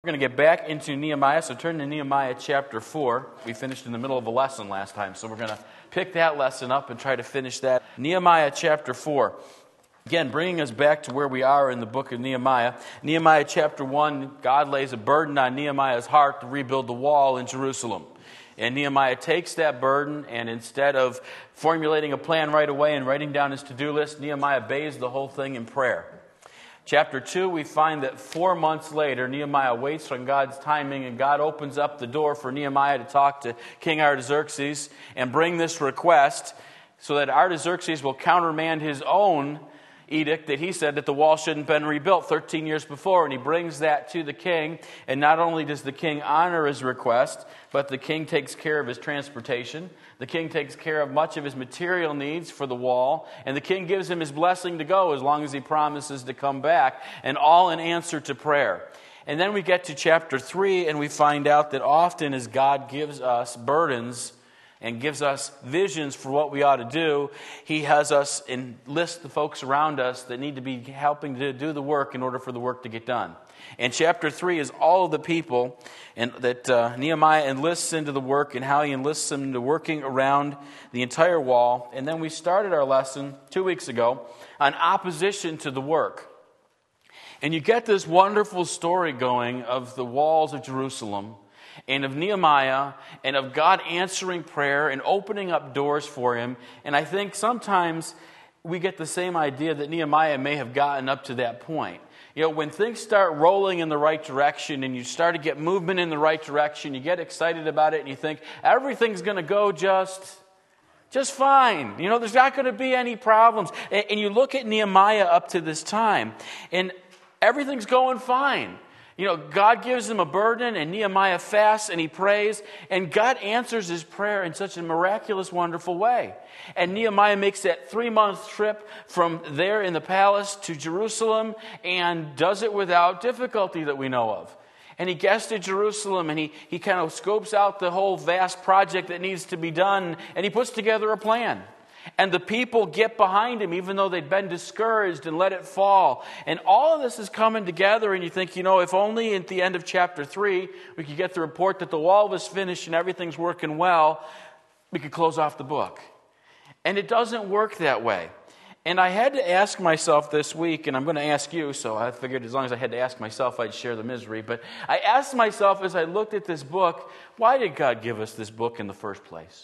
We're going to get back into Nehemiah, so turn to Nehemiah chapter 4. We finished in the middle of a lesson last time, so we're going to pick that lesson up and try to finish that. Nehemiah chapter 4. Again, bringing us back to where we are in the book of Nehemiah. Nehemiah chapter 1, God lays a burden on Nehemiah's heart to rebuild the wall in Jerusalem. And Nehemiah takes that burden, and instead of formulating a plan right away and writing down his to-do list, Nehemiah bathes the whole thing in prayer. Chapter 2, we find that 4 months later, Nehemiah waits on God's timing, and God opens up the door for Nehemiah to talk to King Artaxerxes and bring this request so that Artaxerxes will countermand his own edict that he said that the wall shouldn't have been rebuilt 13 years before. And he brings that to the king, and not only does the king honor his request, but the king takes care of his transportation. The king takes care of much of his material needs for the wall, and the king gives him his blessing to go as long as he promises to come back, and all in answer to prayer. And then we get to chapter 3, and we find out that often as God gives us burdens and gives us visions for what we ought to do, He has us enlist the folks around us that need to be helping to do the work in order for the work to get done. And chapter 3 is all of the people and that Nehemiah enlists into the work and how he enlists them into working around the entire wall. And then we started our lesson 2 weeks ago on opposition to the work. And you get this wonderful story going of the walls of Jerusalem and of Nehemiah, and of God answering prayer and opening up doors for him. And I think sometimes we get the same idea that Nehemiah may have gotten up to that point. You know, when things start rolling in the right direction and you start to get movement in the right direction, you get excited about it and you think everything's going to go just fine. You know, there's not going to be any problems. And you look at Nehemiah up to this time, and everything's going fine. You know, God gives him a burden, and Nehemiah fasts and he prays, and God answers his prayer in such a miraculous, wonderful way. And Nehemiah makes that 3-month trip from there in the palace to Jerusalem and does it without difficulty that we know of. And he gets to Jerusalem and he kind of scopes out the whole vast project that needs to be done, and he puts together a plan. And the people get behind him even though they'd been discouraged and let it fall. And all of this is coming together, and you think, you know, if only at the end of chapter 3 we could get the report that the wall was finished and everything's working well, we could close off the book. And it doesn't work that way. And I had to ask myself this week, and I'm going to ask you, so I figured as long as I had to ask myself, I'd share the misery. But I asked myself as I looked at this book, why did God give us this book in the first place?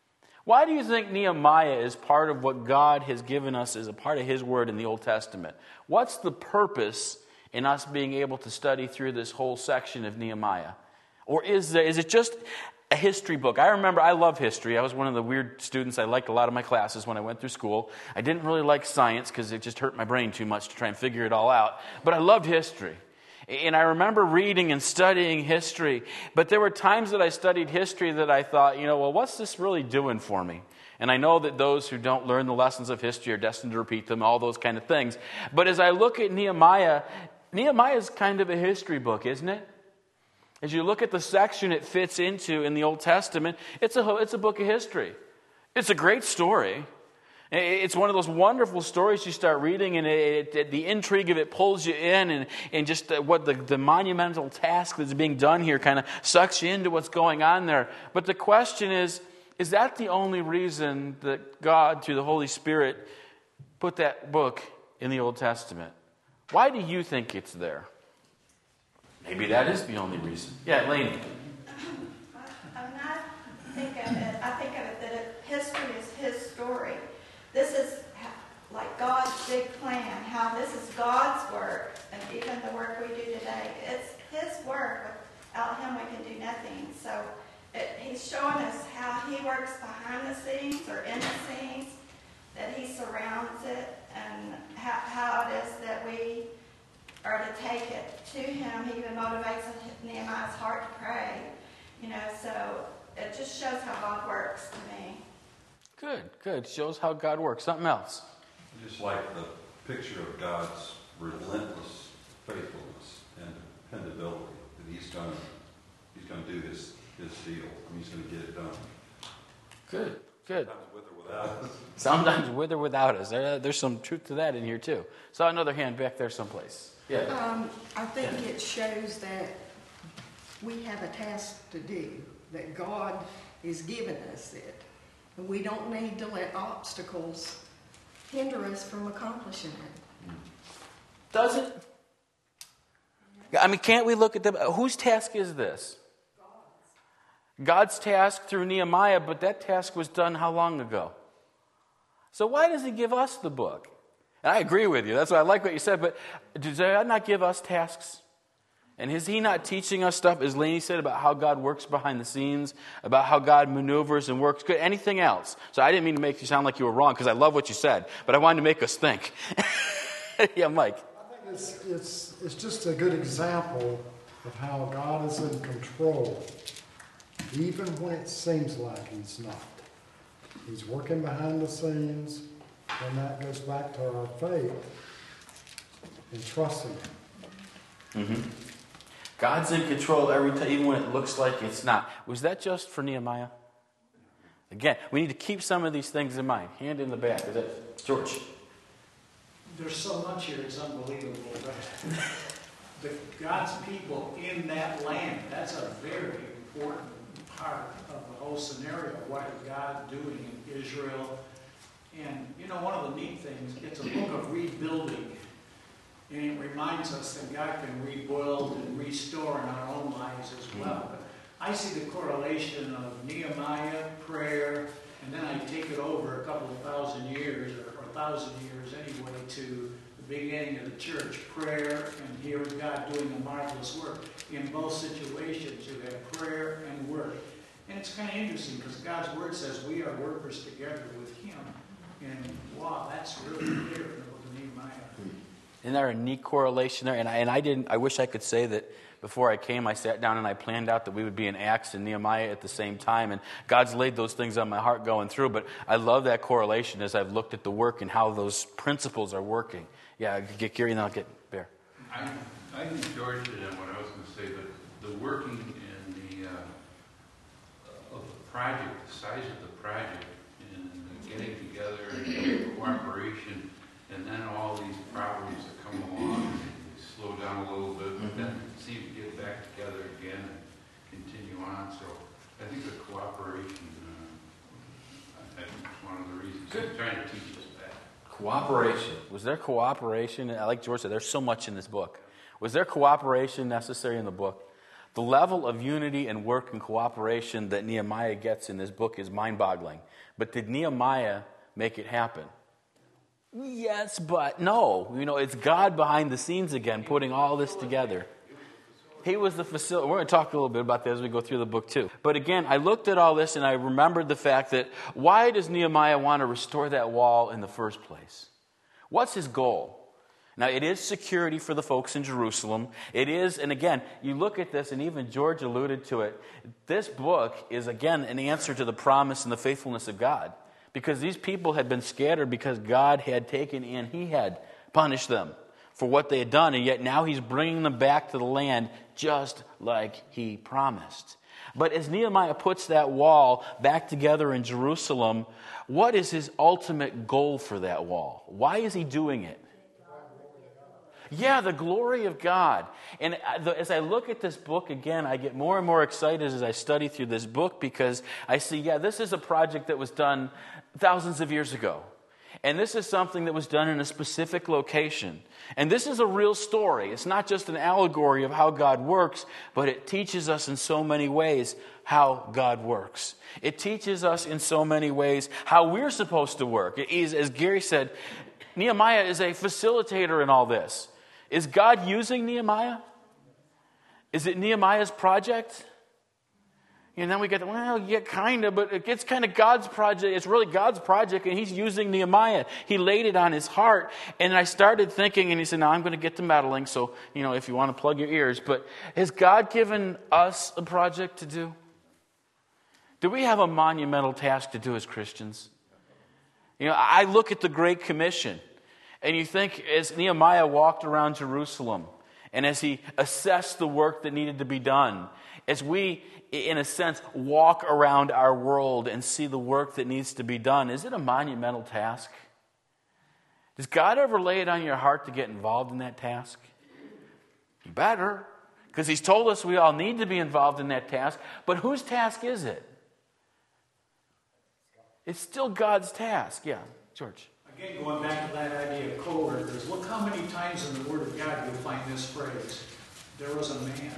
Why do you think Nehemiah is part of what God has given us as a part of His Word in the Old Testament? What's the purpose in us being able to study through this whole section of Nehemiah? Or is it just a history book? I remember I love history. I was one of the weird students. I liked a lot of my classes when I went through school. I didn't really like science because it just hurt my brain too much to try and figure it all out. But I loved history. And I remember reading and studying history, but there were times that I studied history that I thought, you know, well, what's this really doing for me? And I know that those who don't learn the lessons of history are destined to repeat them, all those kind of things. But as I look at Nehemiah is kind of a history book, isn't it? As you look at the section it fits into in the Old Testament, it's a book of history. It's a great story. It's one of those wonderful stories you start reading, and the intrigue of it pulls you in, and just what the monumental task that's being done here kind of sucks you into what's going on there. But the question is that the only reason that God, through the Holy Spirit, put that book in the Old Testament? Why do you think it's there? Maybe that is the only reason. Yeah, Lainey. I think of it that history is His story. This is like God's big plan, how this is God's work, and even the work we do today, it's His work. Without Him, we can do nothing. So He's showing us how He works behind the scenes or in the scenes, that He surrounds it, and how it is that we are to take it to Him. He even motivates Nehemiah's heart to pray. You know, so it just shows how God works to me. Good. Shows how God works. Something else. I just like the picture of God's relentless faithfulness and dependability. That He's going to do His deal. And He's going to get it done. Good. Sometimes with or without us. Sometimes with or without us. There's some truth to that in here too. Saw another hand back there someplace. Yeah. I think it shows that we have a task to do, that God is giving us it. And we don't need to let obstacles hinder us from accomplishing it. Does it? I mean, can't we look at them? Whose task is this? God's task through Nehemiah, but that task was done how long ago? So why does he give us the book? And I agree with you. That's why I like what you said, but does God not give us tasks? And is he not teaching us stuff, as Lainey said, about how God works behind the scenes, about how God maneuvers and works? Anything else? So I didn't mean to make you sound like you were wrong, because I love what you said, but I wanted to make us think. Yeah, Mike. I think it's just a good example of how God is in control, even when it seems like he's not. He's working behind the scenes, and that goes back to our faith and trusting him. Mm-hmm. God's in control every time, even when it looks like it's not. Was that just for Nehemiah? Again, we need to keep some of these things in mind. Hand in the back. Is that George? There's so much here, it's unbelievable. God's people in that land, that's a very important part of the whole scenario. What is God doing in Israel? And, one of the neat things, it's a book of rebuilding. And it reminds us that God can rebuild and restore in our own lives as well. But I see the correlation of Nehemiah, prayer, and then I take it over a couple of thousand years, or 1,000 years anyway, to the beginning of the church, prayer, and here is God doing a marvelous work. In both situations, you have prayer and work. And it's kind of interesting, because God's word says we are workers together with him. And wow, that's really clear in the book of Nehemiah. Isn't there a neat correlation there? And I wish I could say that before I came, I sat down and I planned out that we would be in Acts and Nehemiah at the same time. And God's laid those things on my heart going through. But I love that correlation as I've looked at the work and how those principles are working. Yeah, get Gary and then I'll get Bear. I think George did what I was going to say, but the working and the of the project, the size of the project, and the getting together and the cooperation, and then all these problems that come along, and they slow down a little bit, but then seem to get back together again and continue on. So I think the cooperation, I think is one of the reasons he's trying to teach us that. Cooperation. Was there cooperation? I like George said, there's so much in this book. Was there cooperation necessary in the book? The level of unity and work and cooperation that Nehemiah gets in this book is mind-boggling. But did Nehemiah make it happen? Yes, but no. It's God behind the scenes again, putting all this together. He was the facility. We're going to talk a little bit about that as we go through the book too. But again, I looked at all this and I remembered the fact that why does Nehemiah want to restore that wall in the first place? What's his goal? Now, it is security for the folks in Jerusalem. It is, and again, you look at this, and even George alluded to it. This book is, again, an answer to the promise and the faithfulness of God. Because these people had been scattered because God had taken in, he had punished them for what they had done. And yet now he's bringing them back to the land just like he promised. But as Nehemiah puts that wall back together in Jerusalem, what is his ultimate goal for that wall? Why is he doing it? Yeah, the glory of God. And as I look at this book again, I get more and more excited as I study through this book because I see, this is a project that was done thousands of years ago. And this is something that was done in a specific location. And this is a real story. It's not just an allegory of how God works, but it teaches us in so many ways how God works. It teaches us in so many ways how we're supposed to work. As Gary said, Nehemiah is a facilitator in all this. Is God using Nehemiah? Is it Nehemiah's project? And then we get, kind of, but it's kind of God's project. It's really God's project, and he's using Nehemiah. He laid it on his heart, and I started thinking, and he said, now I'm going to get to meddling, so, if you want to plug your ears. But has God given us a project to do? Do we have a monumental task to do as Christians? I look at the Great Commission. And you think as Nehemiah walked around Jerusalem and as he assessed the work that needed to be done, as we, in a sense, walk around our world and see the work that needs to be done, is it a monumental task? Does God ever lay it on your heart to get involved in that task? You better. Because he's told us we all need to be involved in that task. But whose task is it? It's still God's task. Yeah, George. Again, going back to that idea of co-workers, look how many times in the Word of God you'll find this phrase, there was a man.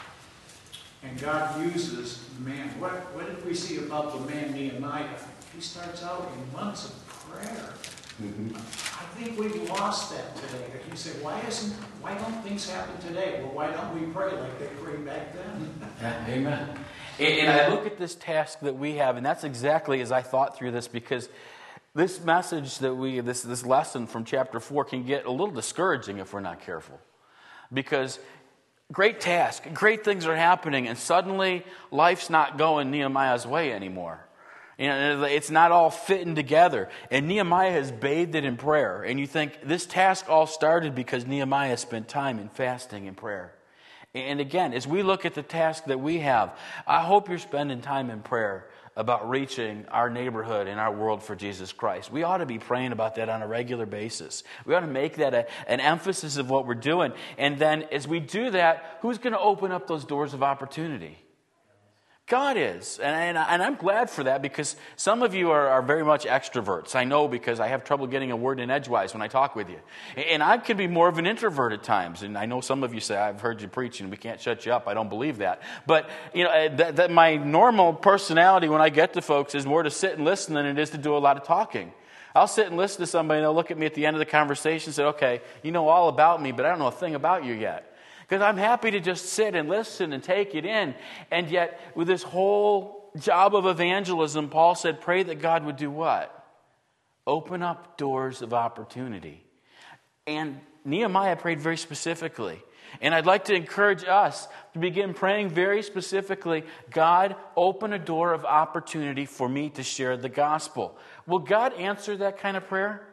And God uses man. What did we see about the man Nehemiah? He starts out in months of prayer. Mm-hmm. I think we've lost that today. You say, why don't things happen today? Well, why don't we pray like they prayed back then? Yeah, amen. And I look at this task that we have, and that's exactly as I thought through this, because this message that this lesson from chapter 4 can get a little discouraging if we're not careful. Because great task, great things are happening, and suddenly life's not going Nehemiah's way anymore. It's not all fitting together. And Nehemiah has bathed it in prayer. And you think this task all started because Nehemiah spent time in fasting and prayer. And again, as we look at the task that we have, I hope you're spending time in prayer about reaching our neighborhood and our world for Jesus Christ. We ought to be praying about that on a regular basis. We ought to make that an emphasis of what we're doing. And then as we do that, who's going to open up those doors of opportunity? God is. And I'm glad for that, because some of you are very much extroverts. I know, because I have trouble getting a word in edgewise when I talk with you. And I can be more of an introvert at times. And I know some of you say, I've heard you preach and we can't shut you up. I don't believe that. But that my normal personality when I get to folks is more to sit and listen than it is to do a lot of talking. I'll sit and listen to somebody and they'll look at me at the end of the conversation and say, okay, you know all about me, but I don't know a thing about you yet. Because I'm happy to just sit and listen and take it in. And yet, with this whole job of evangelism, Paul said, pray that God would do what? Open up doors of opportunity. And Nehemiah prayed very specifically. And I'd like to encourage us to begin praying very specifically, God, open a door of opportunity for me to share the gospel. Will God answer that kind of prayer?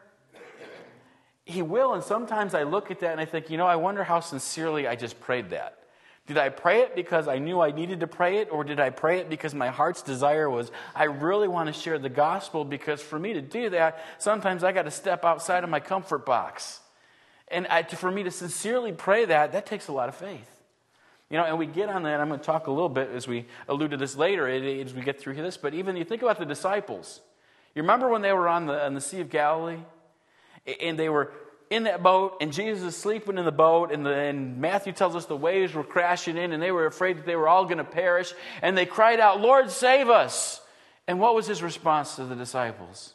He will, and sometimes I look at that and I think, I wonder how sincerely I just prayed that. Did I pray it because I knew I needed to pray it, or did I pray it because my heart's desire was, I really want to share the gospel, because for me to do that, sometimes I got to step outside of my comfort box. And for me to sincerely pray that takes a lot of faith. And we get on that, I'm going to talk a little bit as we allude to this later, as we get through this, but even you think about the disciples. You remember when they were on the Sea of Galilee? And they were in that boat, and Jesus is sleeping in the boat, and Matthew tells us the waves were crashing in, and they were afraid that they were all going to perish, and they cried out, Lord, save us! And what was his response to the disciples?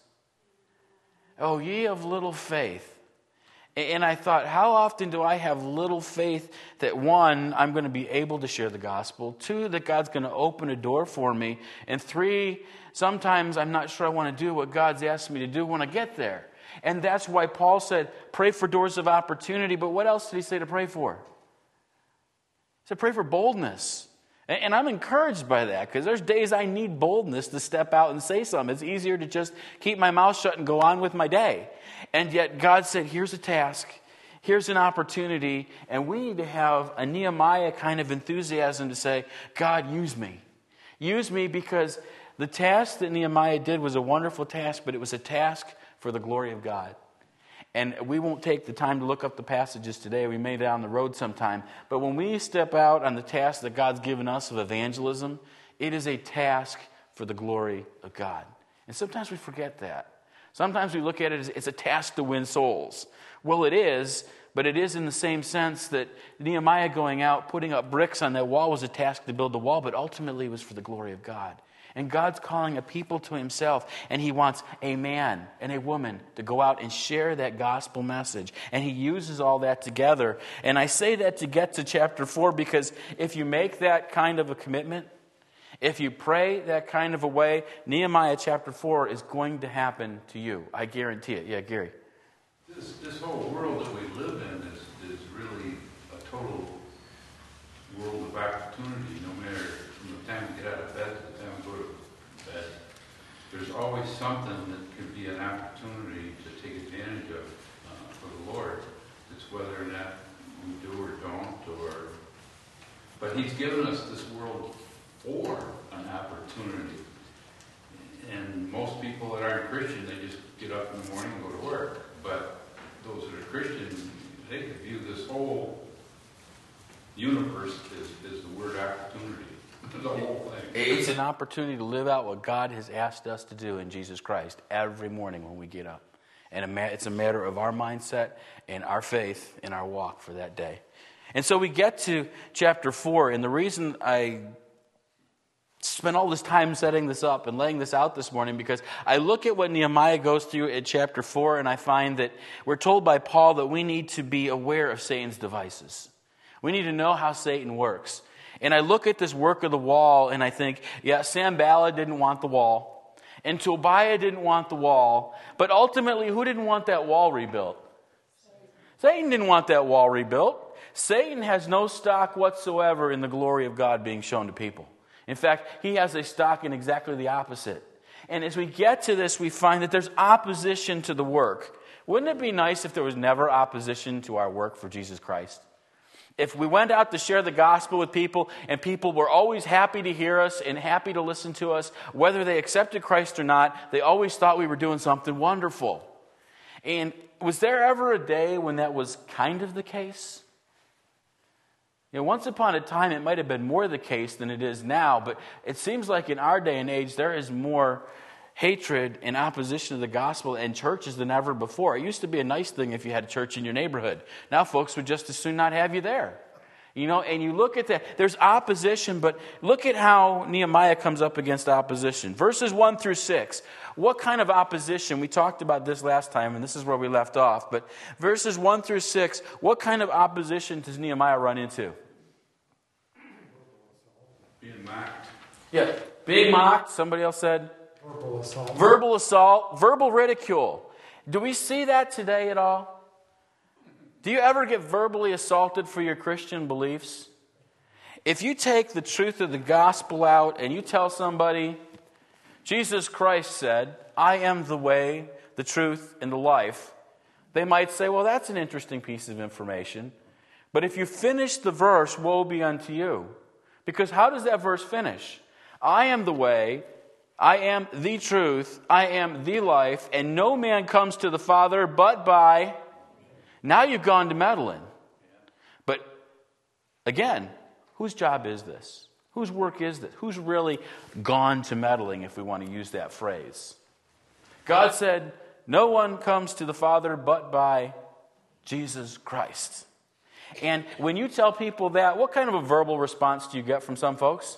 Oh, ye of little faith. And I thought, how often do I have little faith that, one, I'm going to be able to share the gospel, two, that God's going to open a door for me, and three, sometimes I'm not sure I want to do what God's asked me to do when I get there. And that's why Paul said, pray for doors of opportunity. But what else did he say to pray for? He said, pray for boldness. And I'm encouraged by that, because there's days I need boldness to step out and say something. It's easier to just keep my mouth shut and go on with my day. And yet God said, here's a task. Here's an opportunity. And we need to have a Nehemiah kind of enthusiasm to say, God, use me. Use me, because the task that Nehemiah did was a wonderful task, but it was a task for the glory of God. And we won't take the time to look up the passages today. We may down the road sometime. But when we step out on the task that God's given us of evangelism, it is a task for the glory of God. And sometimes we forget that. Sometimes we look at it as it's a task to win souls. Well, it is, but it is in the same sense that Nehemiah going out, putting up bricks on that wall was a task to build the wall, but ultimately it was for the glory of God. And God's calling a people to himself, and he wants a man and a woman to go out and share that gospel message. And he uses all that together. And I say that to get to chapter 4, because if you make that kind of a commitment, if you pray that kind of a way, Nehemiah chapter 4 is going to happen to you. I guarantee it. Yeah, Gary. This whole world that we live in is really a total world of opportunity, no matter from the time we get out of bed to the time we go to bed. There's always something that can be an opportunity to take advantage of for the Lord. It's whether or not we do or don't, but he's given us this world for an opportunity. And most people that aren't Christian, they just get up in the morning and go to work. But those that are Christian, they could view this whole universe is the word opportunity. The whole thing. It's an opportunity to live out what God has asked us to do in Jesus Christ every morning when we get up. And it's a matter of our mindset and our faith in our walk for that day. And so we get to chapter 4, and the reason I spent all this time setting this up and laying this out this morning, because I look at what Nehemiah goes through in chapter 4, and I find that we're told by Paul that we need to be aware of Satan's devices. We need to know how Satan works. And I look at this work of the wall, and I think, yeah, Sanballat didn't want the wall, and Tobiah didn't want the wall, but ultimately, who didn't want that wall rebuilt? Satan didn't want that wall rebuilt. Satan has no stock whatsoever in the glory of God being shown to people. In fact, he has a stock in exactly the opposite. And as we get to this, we find that there's opposition to the work. Wouldn't it be nice if there was never opposition to our work for Jesus Christ? If we went out to share the gospel with people, and people were always happy to hear us and happy to listen to us, whether they accepted Christ or not, they always thought we were doing something wonderful. And was there ever a day when that was kind of the case? You know, once upon a time, it might have been more the case than it is now, but it seems like in our day and age, there is more hatred and opposition to the gospel and churches than ever before. It used to be a nice thing if you had a church in your neighborhood. Now folks would just as soon not have you there. You know, and you look at that, there's opposition, but look at how Nehemiah comes up against opposition. Verses 1 through 6. What kind of opposition? We talked about this last time, and this is where we left off. But verses 1 through 6, what kind of opposition does Nehemiah run into? Being mocked. Yeah, being mocked. Somebody else said? Verbal assault. Verbal assault, verbal ridicule. Do we see that today at all? Do you ever get verbally assaulted for your Christian beliefs? If you take the truth of the gospel out and you tell somebody, Jesus Christ said, I am the way, the truth, and the life, they might say, well, that's an interesting piece of information. But if you finish the verse, woe be unto you. Because how does that verse finish? I am the way, I am the truth, I am the life, and no man comes to the Father but by... Now you've gone to meddling. But again, whose job is this? Whose work is this? Who's really gone to meddling, if we want to use that phrase? God said, no one comes to the Father but by Jesus Christ. And when you tell people that, what kind of a verbal response do you get from some folks?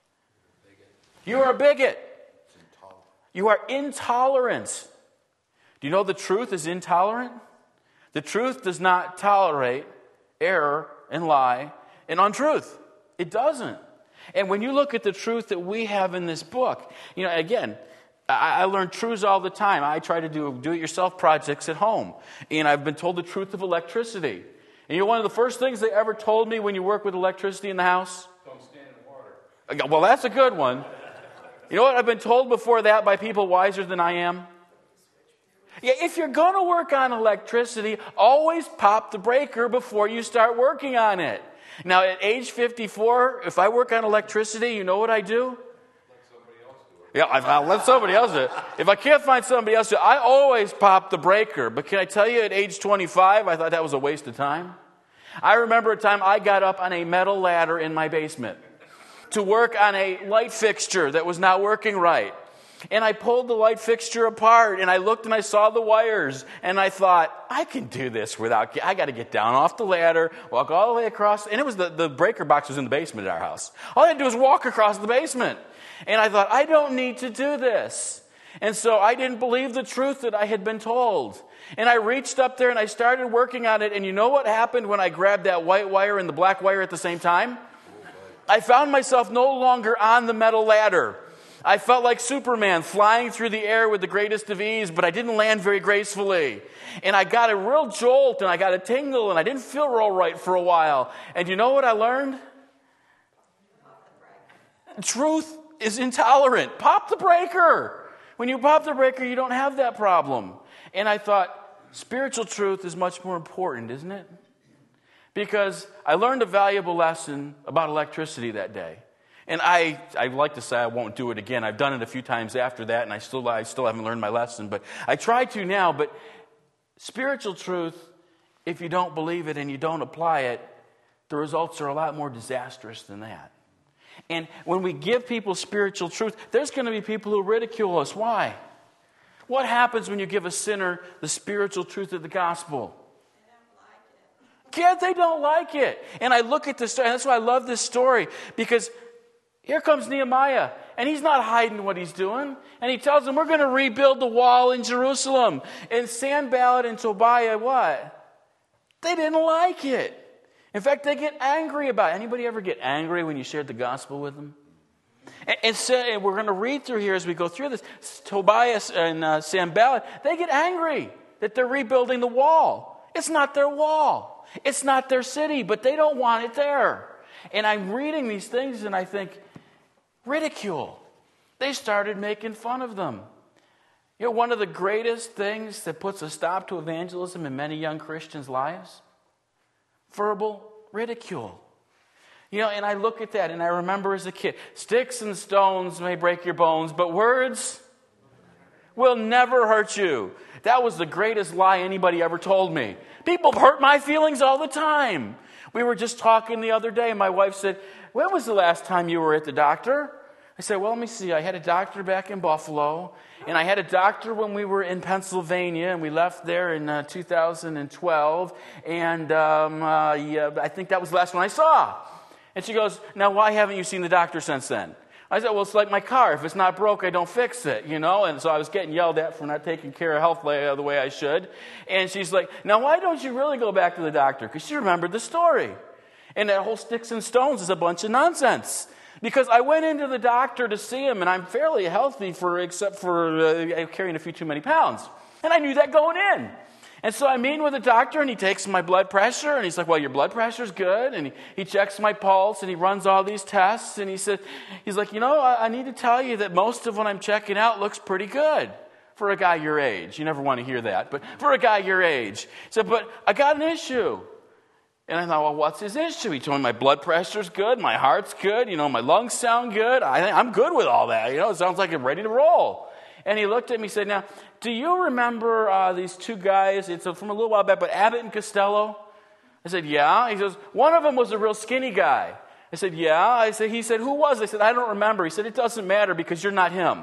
You are a bigot. You are intolerant. Do you know the truth is intolerant? The truth does not tolerate error and lie and untruth. It doesn't. And when you look at the truth that we have in this book, you know, again, I learn truths all the time. I try to do it-yourself projects at home. And I've been told the truth of electricity. And you know one of the first things they ever told me when you work with electricity in the house? Don't stand in water. Well, that's a good one. You know what I've been told before that by people wiser than I am? Yeah, if you're going to work on electricity, always pop the breaker before you start working on it. Now, at age 54, if I work on electricity, you know what I do? Let somebody else do it. Yeah, I'll let somebody else do it. If I can't find somebody else to do it, I always pop the breaker. But can I tell you, at age 25, I thought that was a waste of time. I remember a time I got up on a metal ladder in my basement to work on a light fixture that was not working right. And I pulled the light fixture apart, and I looked and I saw the wires, and I thought, I can do this without, I got to get down off the ladder, walk all the way across, and it was the breaker box was in the basement at our house. All I had to do was walk across the basement. And I thought, I don't need to do this. And so I didn't believe the truth that I had been told. And I reached up there and I started working on it, and you know what happened when I grabbed that white wire and the black wire at the same time? I found myself no longer on the metal ladder. I felt like Superman flying through the air with the greatest of ease, but I didn't land very gracefully. And I got a real jolt, and I got a tingle, and I didn't feel real right for a while. And you know what I learned? Truth is intolerant. Pop the breaker. When you pop the breaker, you don't have that problem. And I thought, spiritual truth is much more important, isn't it? Because I learned a valuable lesson about electricity that day. And I like to say I won't do it again. I've done it a few times after that, and I still haven't learned my lesson. But I try to now. But spiritual truth, if you don't believe it and you don't apply it, the results are a lot more disastrous than that. And when we give people spiritual truth, there's going to be people who ridicule us. Why? What happens when you give a sinner the spiritual truth of the gospel? Kids, they don't like it. And I look at this story, and that's why I love this story, because here comes Nehemiah, and he's not hiding what he's doing. And he tells them, we're going to rebuild the wall in Jerusalem. And Sanballat and Tobiah, what? They didn't like it. In fact, they get angry about it. Anybody ever get angry when you shared the gospel with them? And we're going to read through here as we go through this. Tobias and Sanballat, they get angry that they're rebuilding the wall. It's not their wall. It's not their city, but they don't want it there. And I'm reading these things and I think, ridicule. They started making fun of them. You know, one of the greatest things that puts a stop to evangelism in many young Christians' lives? Verbal ridicule. You know, and I look at that and I remember as a kid, sticks and stones may break your bones, but words will never hurt you. That was the greatest lie anybody ever told me. People hurt my feelings all the time. We were just talking the other day, and my wife said, when was the last time you were at the doctor? I said, well, let me see. I had a doctor back in Buffalo, and I had a doctor when we were in Pennsylvania, and we left there in 2012, and I think that was the last one I saw. And she goes, now why haven't you seen the doctor since then? I said, well, it's like my car. If it's not broke, I don't fix it, you know? And so I was getting yelled at for not taking care of health the way I should. And she's like, now why don't you really go back to the doctor? Because she remembered the story. And that whole sticks and stones is a bunch of nonsense. Because I went into the doctor to see him, and I'm fairly healthy except for carrying a few too many pounds. And I knew that going in. And so I meet with the doctor, and he takes my blood pressure, and he's like, well, your blood pressure's good. And he checks my pulse, and he runs all these tests. And he's like, you know, I need to tell you that most of what I'm checking out looks pretty good for a guy your age. You never want to hear that, but for a guy your age. He said, but I got an issue. And I thought, well, what's his issue? He told me my blood pressure's good, my heart's good, you know, my lungs sound good. I'm good with all that. You know, it sounds like I'm ready to roll. And he looked at me and said, now, do you remember these two guys? It's from a little while back, but Abbott and Costello? I said, yeah. He says, one of them was a real skinny guy. I said, yeah. He said, who was? I said, I don't remember. He said, it doesn't matter because you're not him.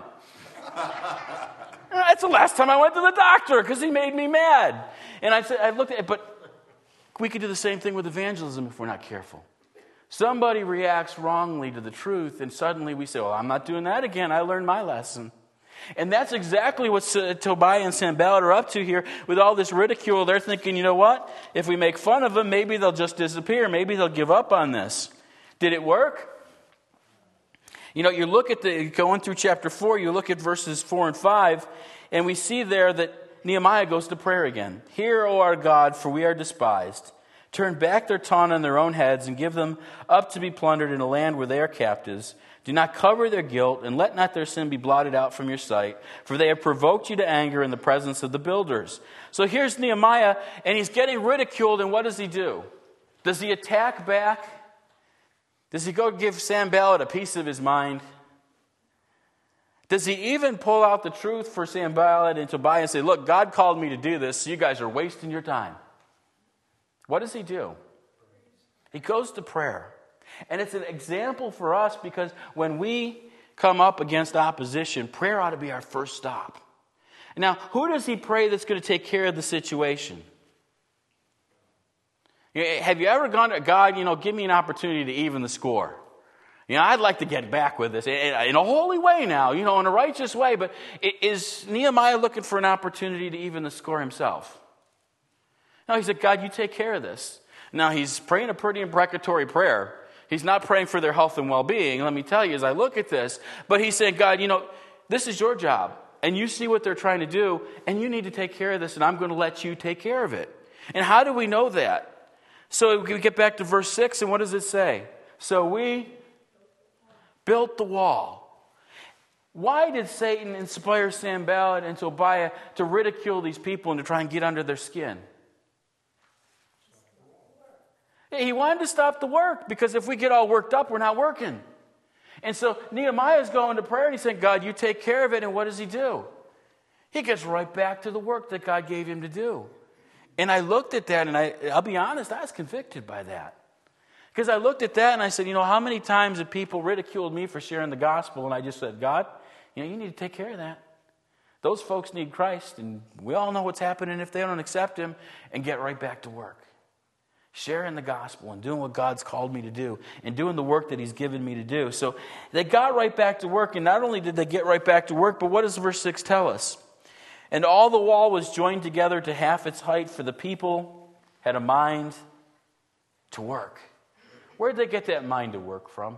That's the last time I went to the doctor because he made me mad. And I looked at it, but we could do the same thing with evangelism if we're not careful. Somebody reacts wrongly to the truth, and suddenly we say, well, I'm not doing that again. I learned my lesson. And that's exactly what Tobiah and Sanballat are up to here with all this ridicule. They're thinking, you know what? If we make fun of them, maybe they'll just disappear. Maybe they'll give up on this. Did it work? You know, you look at going through chapter 4, you look at verses 4 and 5, and we see there that Nehemiah goes to prayer again. Hear, O our God, for we are despised. Turn back their taunt on their own heads and give them up to be plundered in a land where they are captives. Do not cover their guilt, and let not their sin be blotted out from your sight, for they have provoked you to anger in the presence of the builders. So here's Nehemiah, and he's getting ridiculed, and what does he do? Does he attack back? Does he go give Sanballat a piece of his mind? Does he even pull out the truth for Sanballat and Tobiah and say, look, God called me to do this, so you guys are wasting your time? What does he do? He goes to prayer. And it's an example for us because when we come up against opposition, prayer ought to be our first stop. Now, who does he pray that's going to take care of the situation? Have you ever gone to God, give me an opportunity to even the score? I'd like to get back with this in a holy way now, in a righteous way. But is Nehemiah looking for an opportunity to even the score himself? No, he said, God, you take care of this. Now, he's praying a pretty imprecatory prayer. He's not praying for their health and well-being, let me tell you, as I look at this. But he's saying, God, this is your job. And you see what they're trying to do. And you need to take care of this. And I'm going to let you take care of it. And how do we know that? So we get back to verse 6. And what does it say? So we built the wall. Why did Satan inspire Sanballat and Tobiah to ridicule these people and to try and get under their skin? He wanted to stop the work because if we get all worked up, we're not working. And so Nehemiah is going to prayer and he's saying, God, you take care of it. And what does he do? He gets right back to the work that God gave him to do. And I looked at that and I'll be honest, I was convicted by that. Because I looked at that and I said, how many times have people ridiculed me for sharing the gospel? And I just said, God, you need to take care of that. Those folks need Christ, and we all know what's happening if they don't accept Him, and get right back to work. Sharing the gospel and doing what God's called me to do and doing the work that He's given me to do. So they got right back to work, and not only did they get right back to work, but what does verse 6 tell us? And all the wall was joined together to half its height, for the people had a mind to work. Where did they get that mind to work from?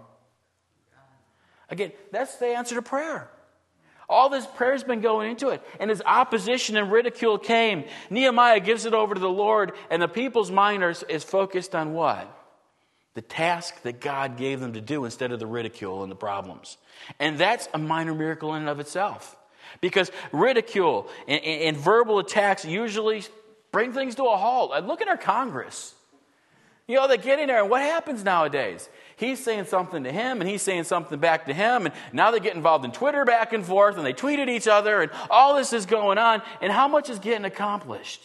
Again, that's the answer to prayer. All this prayer's been going into it. And as opposition and ridicule came, Nehemiah gives it over to the Lord, and the people's mind is focused on what? The task that God gave them to do instead of the ridicule and the problems. And that's a minor miracle in and of itself. Because ridicule and verbal attacks usually bring things to a halt. And look at our Congress. They get in there, and what happens nowadays? He's saying something to him, and he's saying something back to him, and now they get involved in Twitter back and forth, and they tweet at each other, and all this is going on, and how much is getting accomplished?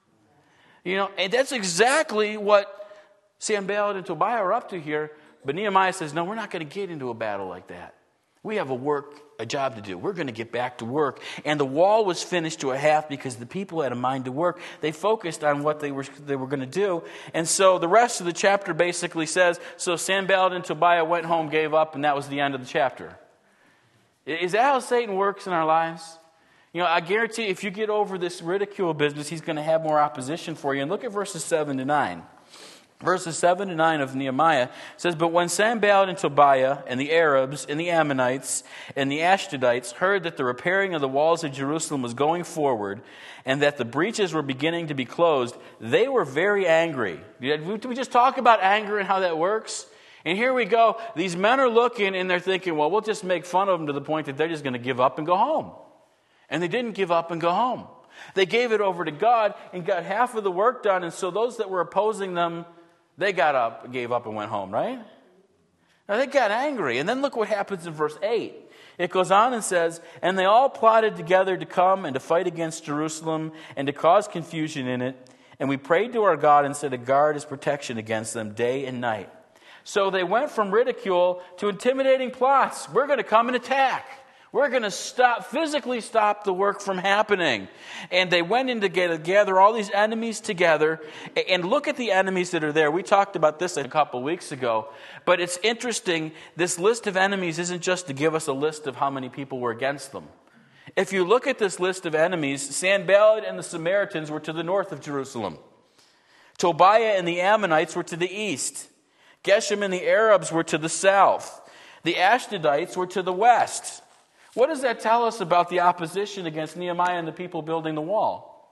And that's exactly what Sanballat and Tobiah are up to here, but Nehemiah says, no, we're not going to get into a battle like that. We have a job to do. We're going to get back to work. And the wall was finished to a half because the people had a mind to work. They focused on what they were going to do. And so the rest of the chapter basically says, so Sanballat and Tobiah went home, gave up, and that was the end of the chapter. Is that how Satan works in our lives? I guarantee if you get over this ridicule business, he's going to have more opposition for you. And look at verses 7 to 9. Verses 7 to 9 of Nehemiah says, but when Sanballat and Tobiah and the Arabs and the Ammonites and the Ashdodites heard that the repairing of the walls of Jerusalem was going forward and that the breaches were beginning to be closed, they were very angry. Did we just talk about anger and how that works? And here we go. These men are looking and they're thinking, well, we'll just make fun of them to the point that they're just going to give up and go home. And they didn't give up and go home. They gave it over to God and got half of the work done. And so those that were opposing them, they got up, gave up, and went home, right? Now they got angry. And then look what happens in verse 8. It goes on and says, and they all plotted together to come and to fight against Jerusalem and to cause confusion in it. And we prayed to our God and set a guard as protection against them day and night. So they went from ridicule to intimidating plots. We're going to come and attack. We're going to physically stop the work from happening. And they went in to gather all these enemies together. And look at the enemies that are there. We talked about this a couple weeks ago. But it's interesting, this list of enemies isn't just to give us a list of how many people were against them. If you look at this list of enemies, Sanballat and the Samaritans were to the north of Jerusalem. Tobiah and the Ammonites were to the east. Geshem and the Arabs were to the south. The Ashdodites were to the west. What does that tell us about the opposition against Nehemiah and the people building the wall?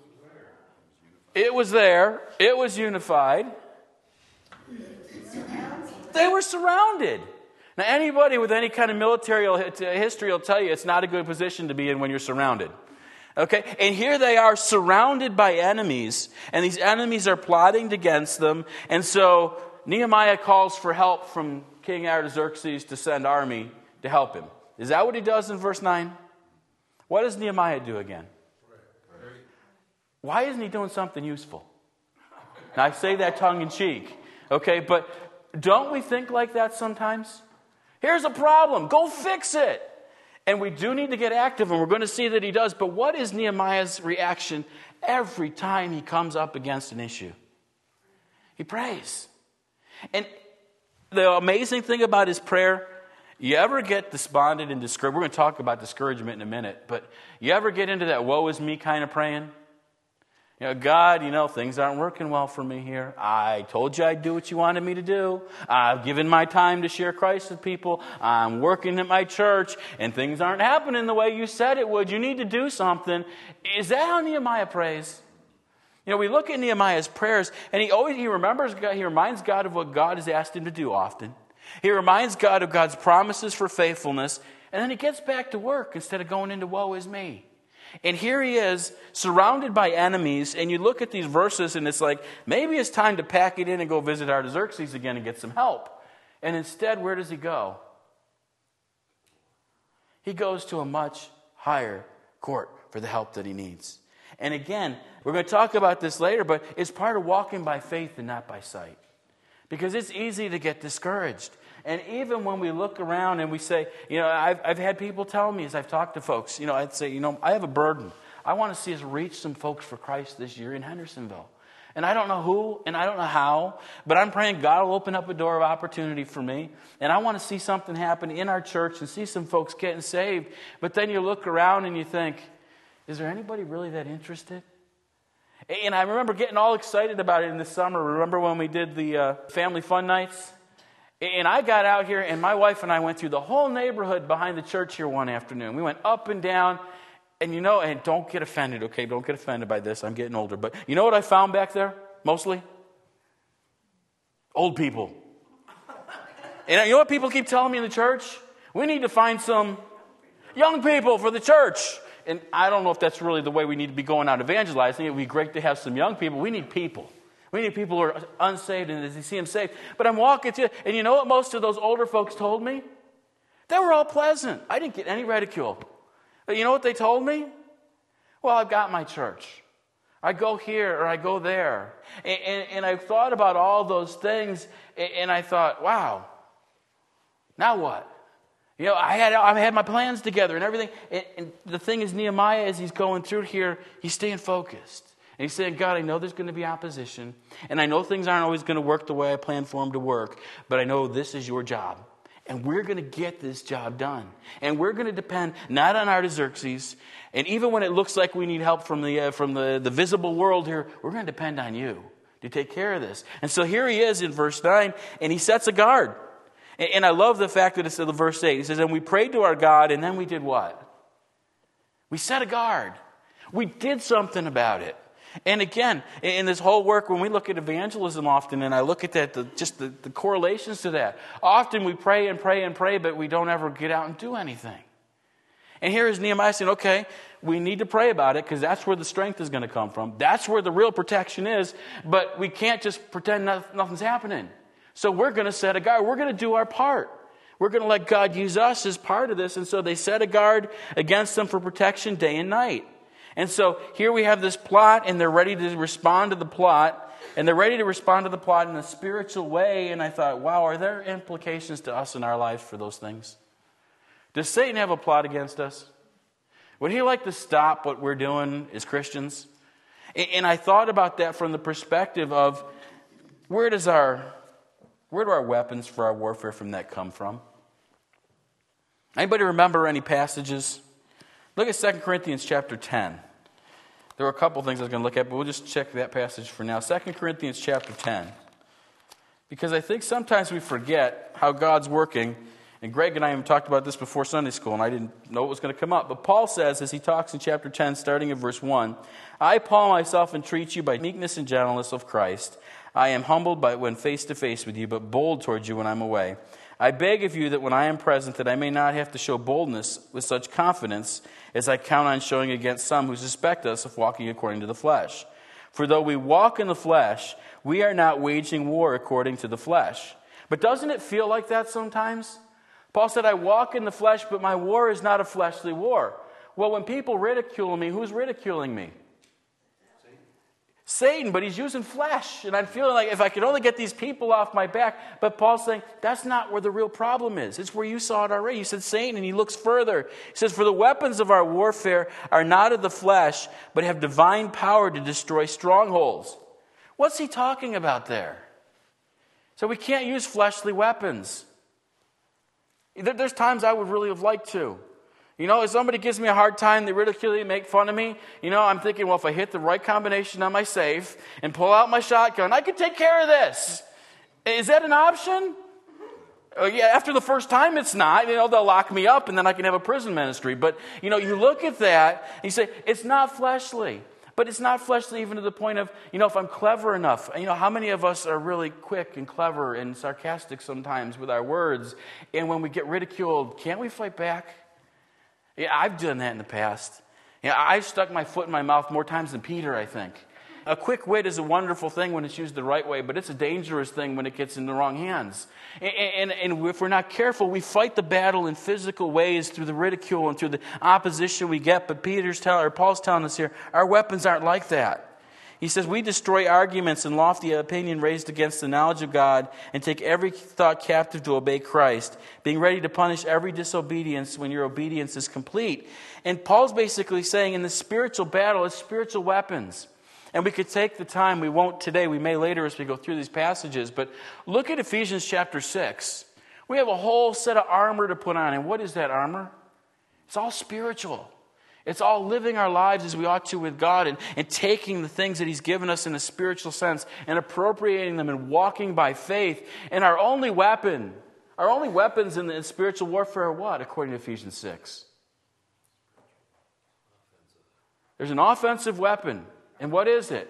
It was there. It was unified. They were surrounded. Now, anybody with any kind of military history will tell you it's not a good position to be in when you're surrounded. Okay? And here they are surrounded by enemies, and these enemies are plotting against them. And so Nehemiah calls for help from King Artaxerxes to send army to help him. Is that what he does in verse 9? What does Nehemiah do again? Why isn't he doing something useful? Now, I say that tongue in cheek. Okay, but don't we think like that sometimes? Here's a problem. Go fix it. And we do need to get active, and we're going to see that he does. But what is Nehemiah's reaction every time he comes up against an issue? He prays. And the amazing thing about his prayer, you ever get despondent and discouraged? We're going to talk about discouragement in a minute, but you ever get into that woe is me kind of praying? God, things aren't working well for me here. I told you I'd do what you wanted me to do. I've given my time to share Christ with people. I'm working at my church, and things aren't happening the way you said it would. You need to do something. Is that how Nehemiah prays? We look at Nehemiah's prayers, and he reminds God of what God has asked him to do often. He reminds God of God's promises for faithfulness, and then he gets back to work instead of going into woe is me. And here he is, surrounded by enemies, and you look at these verses, and it's like, maybe it's time to pack it in and go visit Artaxerxes again and get some help. And instead, where does he go? He goes to a much higher court for the help that he needs. And again, we're going to talk about this later, but it's part of walking by faith and not by sight. Because it's easy to get discouraged. And even when we look around and we say, I've had people tell me as I've talked to folks, I'd say, I have a burden. I want to see us reach some folks for Christ this year in Hendersonville. And I don't know who, and I don't know how, but I'm praying God will open up a door of opportunity for me. And I want to see something happen in our church and see some folks getting saved. But then you look around and you think, is there anybody really that interested? And I remember getting all excited about it in the summer. Remember when we did the family fun nights? And I got out here, and my wife and I went through the whole neighborhood behind the church here one afternoon. We went up and down. And and don't get offended, okay? Don't get offended by this. I'm getting older. But you know what I found back there, mostly? Old people. And you know what people keep telling me in the church? We need to find some young people for the church. And I don't know if that's really the way we need to be going out evangelizing. It would be great to have some young people. We need people. We need people who are unsaved and as they see them saved. But I'm walking to, and you know what most of those older folks told me? They were all pleasant. I didn't get any ridicule. But you know what they told me? Well, I've got my church. I go here or I go there. And I thought about all those things, and I thought, wow, now what? I had my plans together and everything. And the thing is, Nehemiah, as he's going through here, he's staying focused. And he's saying, God, I know there's going to be opposition. And I know things aren't always going to work the way I planned for them to work. But I know this is your job. And we're going to get this job done. And we're going to depend not on Artaxerxes. And even when it looks like we need help from the visible world here, we're going to depend on you to take care of this. And so here he is in verse 9, and he sets a guard. And I love the fact that it's in verse 8. He says, and we prayed to our God, and then we did what? We set a guard. We did something about it. And again, in this whole work, when we look at evangelism often, and I look at that, the correlations to that, often we pray and pray and pray, but we don't ever get out and do anything. And here is Nehemiah saying, okay, we need to pray about it because that's where the strength is going to come from. That's where the real protection is, but we can't just pretend nothing's happening. So we're going to set a guard. We're going to do our part. We're going to let God use us as part of this. And so they set a guard against them for protection day and night. And so here we have this plot, and they're ready to respond to the plot. And they're ready to respond to the plot in a spiritual way. And I thought, wow, are there implications to us in our lives for those things? Does Satan have a plot against us? Would he like to stop what we're doing as Christians? And I thought about that from the perspective of where do our weapons for our warfare from that come from? Anybody remember any passages? Look at 2 Corinthians chapter 10. There were a couple things I was going to look at, but we'll just check that passage for now. 2 Corinthians chapter 10. Because I think sometimes we forget how God's working. And Greg and I have talked about this before Sunday school, and I didn't know it was going to come up. But Paul says, as he talks in chapter 10, starting in verse 1, I, Paul, myself entreat you by meekness and gentleness of Christ. I am humbled when face to face with you, but bold towards you when I'm away. I beg of you that when I am present, that I may not have to show boldness with such confidence as I count on showing against some who suspect us of walking according to the flesh. For though we walk in the flesh, we are not waging war according to the flesh. But doesn't it feel like that sometimes? Paul said, I walk in the flesh, but my war is not a fleshly war. Well, when people ridicule me, who's ridiculing me? Satan, but he's using flesh. And I'm feeling like if I could only get these people off my back. But Paul's saying, that's not where the real problem is. It's where you saw it already. You said Satan, and he looks further. He says, for the weapons of our warfare are not of the flesh, but have divine power to destroy strongholds. What's he talking about there? So we can't use fleshly weapons. There's times I would really have liked to. If somebody gives me a hard time, they ridicule me, make fun of me, I'm thinking, well, if I hit the right combination on my safe and pull out my shotgun, I could take care of this. Is that an option? Yeah, after the first time, it's not. They'll lock me up and then I can have a prison ministry. But, you look at that and you say, it's not fleshly. But it's not fleshly even to the point of, if I'm clever enough. How many of us are really quick and clever and sarcastic sometimes with our words? And when we get ridiculed, can't we fight back? Yeah, I've done that in the past. I've stuck my foot in my mouth more times than Peter, I think. A quick wit is a wonderful thing when it's used the right way, but it's a dangerous thing when it gets in the wrong hands. And if we're not careful, we fight the battle in physical ways through the ridicule and through the opposition we get. But Paul's telling us here, our weapons aren't like that. He says, we destroy arguments and lofty opinion raised against the knowledge of God and take every thought captive to obey Christ, being ready to punish every disobedience when your obedience is complete. And Paul's basically saying in the spiritual battle, it's spiritual weapons. And we could take the time, we won't today, we may later as we go through these passages, but look at Ephesians chapter 6. We have a whole set of armor to put on. And what is that armor? It's all spiritual. It's all living our lives as we ought to with God and taking the things that He's given us in a spiritual sense and appropriating them and walking by faith. And our only weapons in spiritual warfare are what, according to Ephesians 6? There's an offensive weapon. And what is it?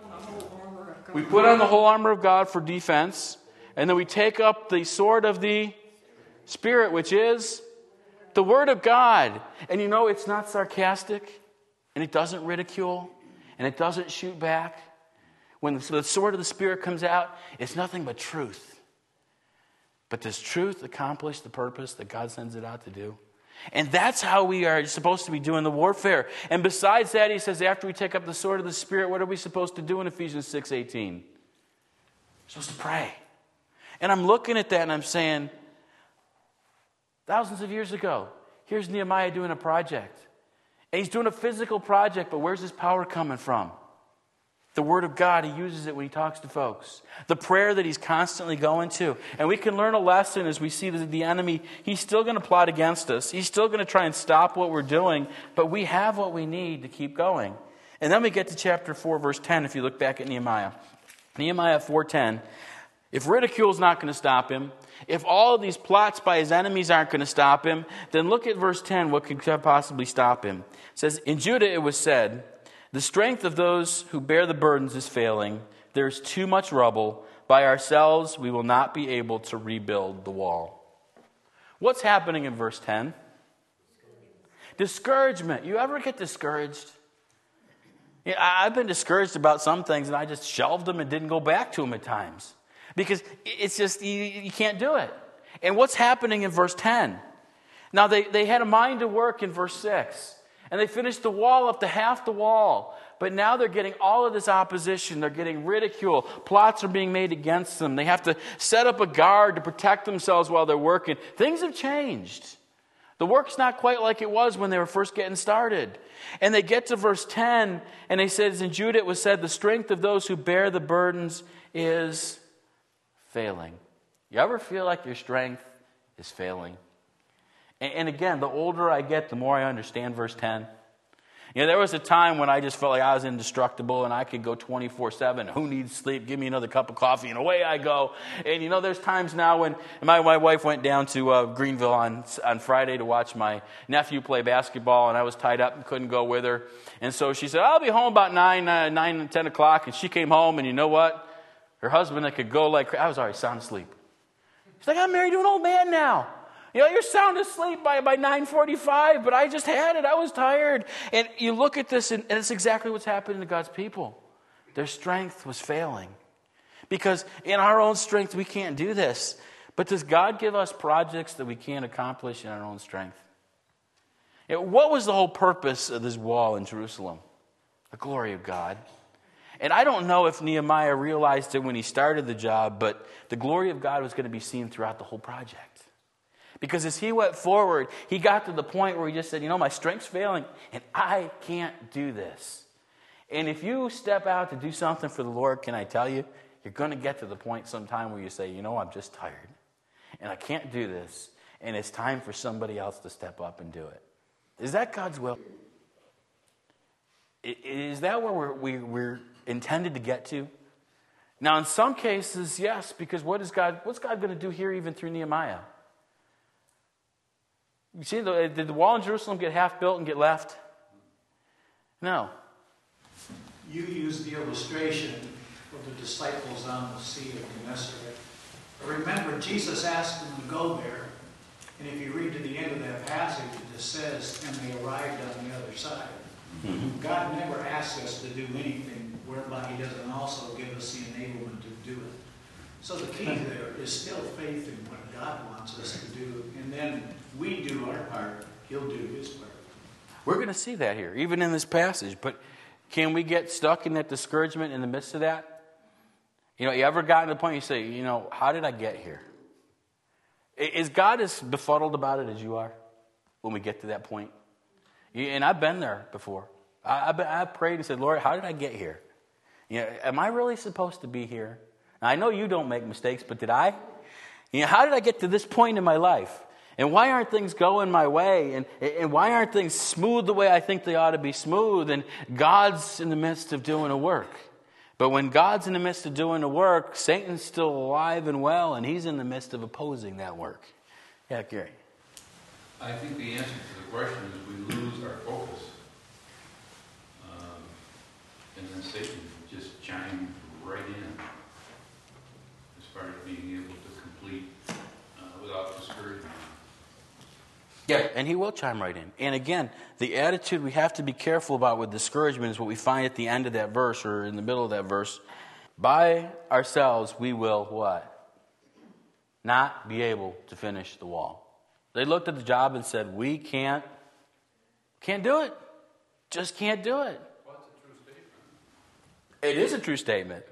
We put on the whole armor of God for defense. And then we take up the sword of the Spirit, which is the Word of God. And you know, it's not sarcastic, and it doesn't ridicule, and it doesn't shoot back. When the sword of the Spirit comes out, it's nothing but truth. But does truth accomplish the purpose that God sends it out to do? And that's how we are supposed to be doing the warfare. And besides that, he says, after we take up the sword of the Spirit, what are we supposed to do in Ephesians 6:18? We're supposed to pray. And I'm looking at that and I'm saying, thousands of years ago, here's Nehemiah doing a project. And he's doing a physical project, but where's his power coming from? The Word of God, he uses it when he talks to folks. The prayer that he's constantly going to. And we can learn a lesson as we see that the enemy, he's still going to plot against us. He's still going to try and stop what we're doing, but we have what we need to keep going. And then we get to chapter 4, verse 10, if you look back at Nehemiah. Nehemiah 4:10. If ridicule's not going to stop him, if all of these plots by his enemies aren't going to stop him, then look at verse 10, what could possibly stop him. It says, in Judah it was said, the strength of those who bear the burdens is failing. There is too much rubble. By ourselves we will not be able to rebuild the wall. What's happening in verse 10? Discouragement. You ever get discouraged? Yeah, I've been discouraged about some things and I just shelved them and didn't go back to them at times. Because it's just, you can't do it. And what's happening in verse 10? Now, they had a mind to work in verse 6. And they finished the wall up to half the wall. But now they're getting all of this opposition. They're getting ridicule. Plots are being made against them. They have to set up a guard to protect themselves while they're working. Things have changed. The work's not quite like it was when they were first getting started. And they get to verse 10, and they says, in Judah it was said, the strength of those who bear the burdens is failing. You ever feel like your strength is failing? And again, the older I get, the more I understand verse 10. You know, there was a time when I just felt like I was indestructible and I could go 24/7. Who needs sleep? Give me another cup of coffee and away I go. And you know, there's times now when my wife went down to Greenville on Friday to watch my nephew play basketball, and I was tied up and couldn't go with her. And so she said, I'll be home about 9, 10 o'clock. And she came home, and you know what? Her husband that could go like, I was already sound asleep. She's like, I'm married to an old man now. You know, you're sound asleep by 9:45, but I just had it. I was tired. And you look at this, and it's exactly what's happening to God's people. Their strength was failing. Because in our own strength, we can't do this. But does God give us projects that we can't accomplish in our own strength? You know, what was the whole purpose of this wall in Jerusalem? The glory of God. And I don't know if Nehemiah realized it when he started the job, but the glory of God was going to be seen throughout the whole project. Because as he went forward, he got to the point where he just said, you know, my strength's failing, and I can't do this. And if you step out to do something for the Lord, can I tell you, you're going to get to the point sometime where you say, you know, I'm just tired, and I can't do this, and it's time for somebody else to step up and do it. Is that God's will? Is that where we're intended to get to? Now, in some cases, yes, because what's God going to do here even through Nehemiah? You see, did the wall in Jerusalem get half built and get left? No. You used the illustration of the disciples on the Sea of Gennesaret. Remember, Jesus asked them to go there, and if you read to the end of that passage, it says, and they arrived on the other side. Mm-hmm. God never asks us to do anything whereby He doesn't also give us the enablement to do it. So the key there is still faith in what God wants us to do, and then we do our part, He'll do His part. We're going to see that here, even in this passage. But Can we get stuck in that discouragement in the midst of that? You know, you ever gotten to the point you say, you know, how did I get here? Is God as befuddled about it as you are when we get to that point? And I've been there before. I've prayed and said, Lord, how did I get here? You know, am I really supposed to be here? Now, I know you don't make mistakes, but did I? You know, how did I get to this point in my life? And why aren't things going my way? And why aren't things smooth the way I think they ought to be smooth? And God's in the midst of doing a work. But when God's in the midst of doing a work, Satan's still alive and well, and he's in the midst of opposing that work. Yeah, Gary. I think the answer to the question is we lose our focus. And then Satan just chimes right in as far as being able to complete without discouragement. Yeah, and he will chime right in. And again, the attitude we have to be careful about with discouragement is what we find at the end of that verse or in the middle of that verse. By ourselves we will what? Not be able to finish the wall. They looked at the job and said, we can't do it. Just can't do it. It is a true statement.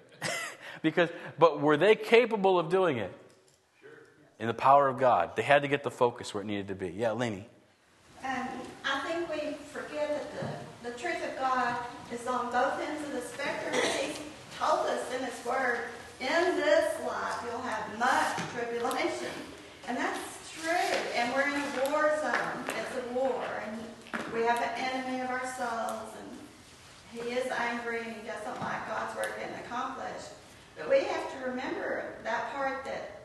But were they capable of doing it? Sure. In the power of God. They had to get the focus where it needed to be. Yeah, Lainey. And I think we forget that the truth of God is on both ends of the spectrum. He's told us in His Word, in this life you'll have much tribulation. And that's true. And we're in a war zone. It's a war. And we have an enemy of our souls. He is angry and he doesn't like God's work getting accomplished. But we have to remember that part that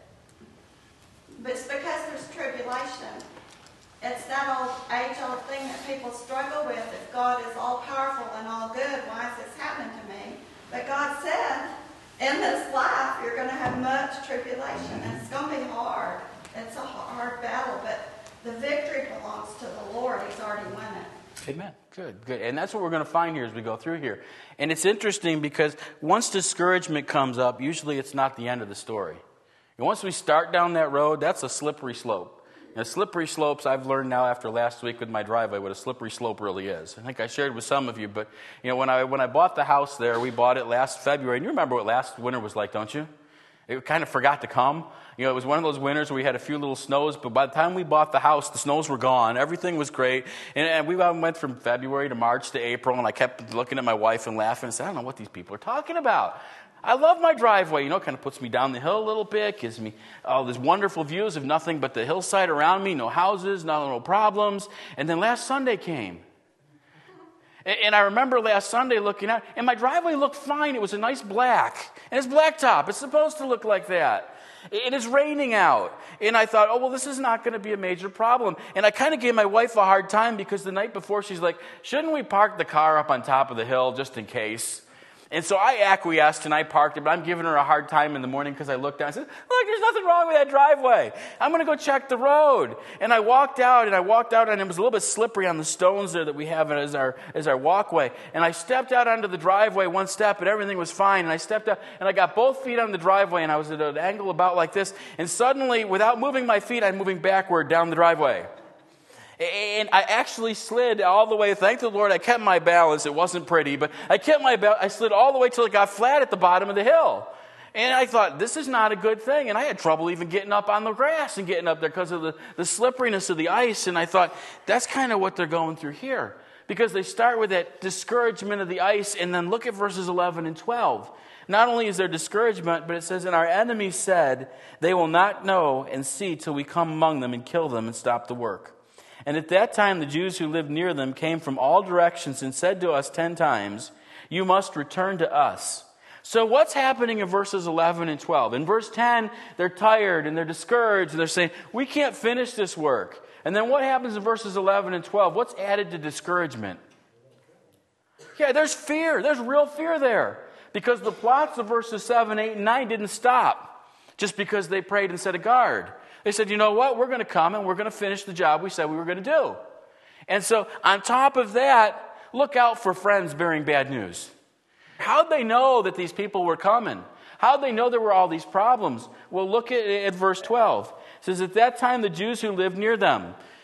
it's because there's tribulation. It's that age-old thing that people struggle with. If God is all-powerful and all good, why is this happening to me? But God said, in this life, you're going to have much tribulation. And it's going to be hard. It's a hard battle, but the victory belongs to the Lord. He's already won it. Amen. Good. And that's what we're going to find here as we go through here. And it's interesting because once discouragement comes up, usually it's not the end of the story. And once we start down that road, that's a slippery slope. Now, slippery slopes, I've learned now after last week with my driveway what a slippery slope really is. I think I shared with some of you, but you know, when I bought the house there, we bought it last February. And you remember what last winter was like, don't you? It kind of forgot to come. You know, it was one of those winters where we had a few little snows, but by the time we bought the house, the snows were gone. Everything was great. And we went from February to March to April, and I kept looking at my wife and laughing and saying, I don't know what these people are talking about. I love my driveway. You know, it kind of puts me down the hill a little bit, gives me all these wonderful views of nothing but the hillside around me, no houses, no problems. And then last Sunday came. And I remember last Sunday looking out, and my driveway looked fine. It was a nice black. And it's blacktop. It's supposed to look like that. It is raining out. And I thought, oh, well, this is not going to be a major problem. And I kind of gave my wife a hard time because the night before she's like, shouldn't we park the car up on top of the hill just in case? And so I acquiesced and I parked it, but I'm giving her a hard time in the morning because I looked down and said, look, there's nothing wrong with that driveway. I'm going to go check the road. And I walked out and it was a little bit slippery on the stones there that we have as our walkway. And I stepped out onto the driveway one step and everything was fine. And I stepped out and I got both feet on the driveway and I was at an angle about like this. And suddenly, without moving my feet, I'm moving backward down the driveway. And I actually slid all the way. Thank the Lord, I kept my balance. It wasn't pretty, but I kept my balance. I slid all the way till it got flat at the bottom of the hill. And I thought, this is not a good thing. And I had trouble even getting up on the grass and getting up there because of the slipperiness of the ice. And I thought, that's kind of what they're going through here. Because they start with that discouragement of the ice, and then look at verses 11 and 12. Not only is there discouragement, but it says, and our enemies said, they will not know and see till we come among them and kill them and stop the work. And at that time the Jews who lived near them came from all directions and said to us 10 times, you must return to us. So what's happening in verses 11 and 12? In verse 10, they're tired and they're discouraged and they're saying, we can't finish this work. And then what happens in verses 11 and 12? What's added to discouragement? Yeah, there's fear. There's real fear there. Because the plots of verses 7, 8, and 9 didn't stop just because they prayed and set a guard. They said, you know what, we're going to come and we're going to finish the job we said we were going to do. And so on top of that, look out for friends bearing bad news. How'd they know that these people were coming? How'd they know there were all these problems? Well, look at verse 12. It says, at that time the Jews who lived near them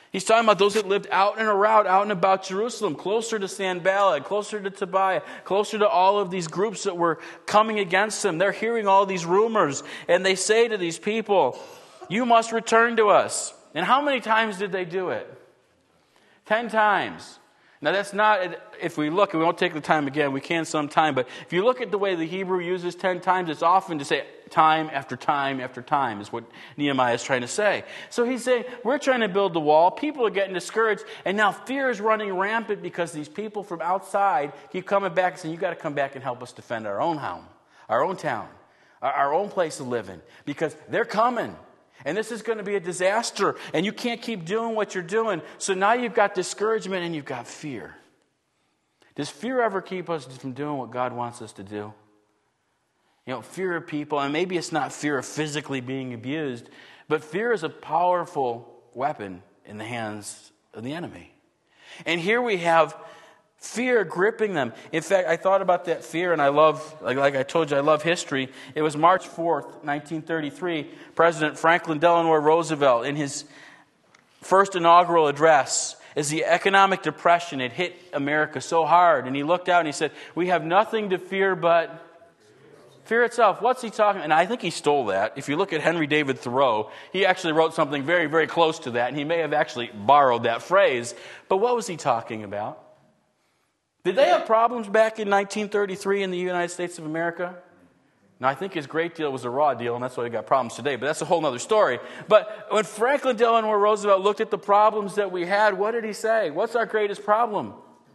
He's talking about those that lived out and around, out and about Jerusalem, closer to Sanballat, closer to Tobiah, closer to all of these groups that were coming against him. They're hearing all these rumors, and they say to these people, you must return to us. And how many times did they do it? 10 times. Now that's not, if we look, and we won't take the time again, we can sometime, but if you look at the way the Hebrew uses 10 times, it's often to say time after time after time is what Nehemiah is trying to say. So he's saying, we're trying to build the wall, people are getting discouraged, and now fear is running rampant because these people from outside keep coming back and saying, you've got to come back and help us defend our own home, our own town, our own place to live in, because they're coming. And this is going to be a disaster, and you can't keep doing what you're doing. So now you've got discouragement and you've got fear. Does fear ever keep us from doing what God wants us to do? You know, fear of people, and maybe it's not fear of physically being abused, but fear is a powerful weapon in the hands of the enemy. And here we have fear gripping them. In fact, I thought about that fear, and I love, like I told you, I love history. It was March 4th, 1933, President Franklin Delano Roosevelt, in his first inaugural address, as the economic depression had hit America so hard, and he looked out and he said, we have nothing to fear but fear itself. What's he talking about? And I think he stole that. If you look at Henry David Thoreau, he actually wrote something very, very close to that, and he may have actually borrowed that phrase. But what was he talking about? Did they have problems back in 1933 in the United States of America? Now, I think his great deal was a raw deal, and that's why we got problems today, but that's a whole other story. But when Franklin Delano Roosevelt looked at the problems that we had, what did he say? What's our greatest problem?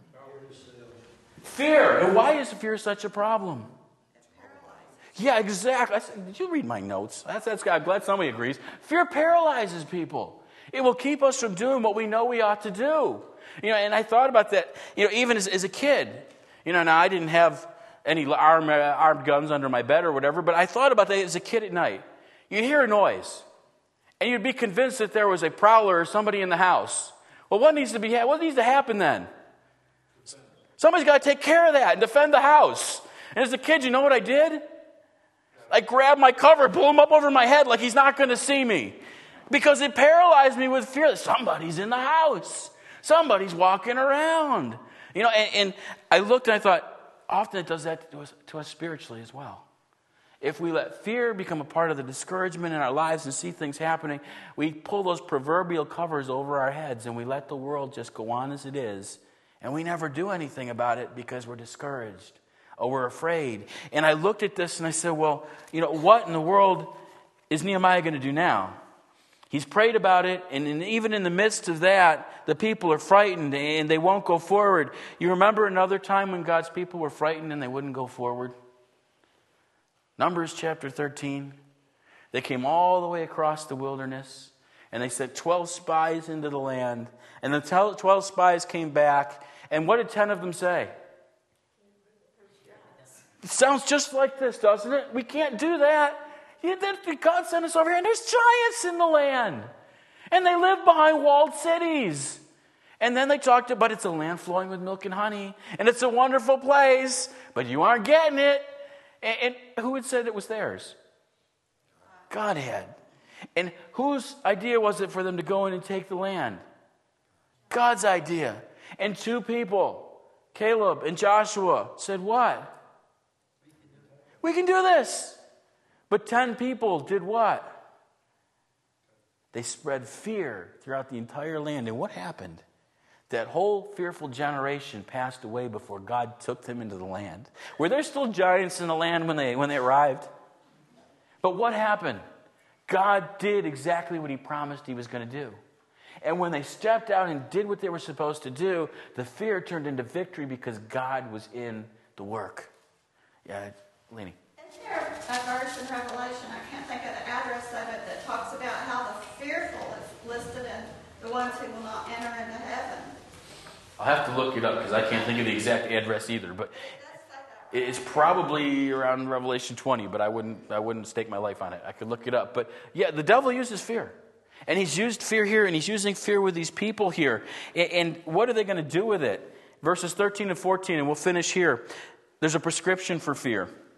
Fear. And why is fear such a problem? Yeah, exactly. Did you read my notes? I'm glad somebody agrees. Fear paralyzes people. It will keep us from doing what we know we ought to do. You know, and I thought about that, even as a kid. Now I didn't have any armed guns under my bed or whatever, but I thought about that as a kid at night. You'd hear a noise, and you'd be convinced that there was a prowler or somebody in the house. Well, what needs to happen then? Somebody's got to take care of that and defend the house. And as a kid, you know what I did? I grabbed my cover, pull him up over my head like he's not going to see me. Because it paralyzed me with fear that somebody's in the house. Somebody's walking around. And I looked and I thought, often it does that to us spiritually as well. If we let fear become a part of the discouragement in our lives and see things happening, we pull those proverbial covers over our heads and we let the world just go on as it is. And we never do anything about it because we're discouraged or we're afraid. And I looked at this and I said, well, what in the world is Nehemiah going to do now? He's prayed about it, and even in the midst of that, the people are frightened and they won't go forward. You remember another time when God's people were frightened and they wouldn't go forward? Numbers chapter 13. They came all the way across the wilderness, and they sent 12 spies into the land. And the 12 spies came back, and what did 10 of them say? It sounds just like this, doesn't it? We can't do that. God sent us over here, and there's giants in the land. And they live behind walled cities. And then they talked about it's a land flowing with milk and honey. And it's a wonderful place, but you aren't getting it. And who had said it was theirs? God had. And whose idea was it for them to go in and take the land? God's idea. And 2 people, Caleb and Joshua, said what? We can do this. But 10 people did what? They spread fear throughout the entire land. And what happened? That whole fearful generation passed away before God took them into the land. Were there still giants in the land when they arrived? But what happened? God did exactly what he promised he was going to do. And when they stepped out and did what they were supposed to do, the fear turned into victory because God was in the work. Yeah, Lenny. Is there a verse in Revelation, I can't think of the address of it, that talks about how the fearful is listed in the ones who will not enter into heaven? I'll have to look it up because I can't think of the exact address either. But it's probably around Revelation 20, but I wouldn't stake my life on it. I could look it up. But yeah, the devil uses fear. And he's used fear here, and he's using fear with these people here. And what are they going to do with it? Verses 13 and 14, and we'll finish here. There's a prescription for fear.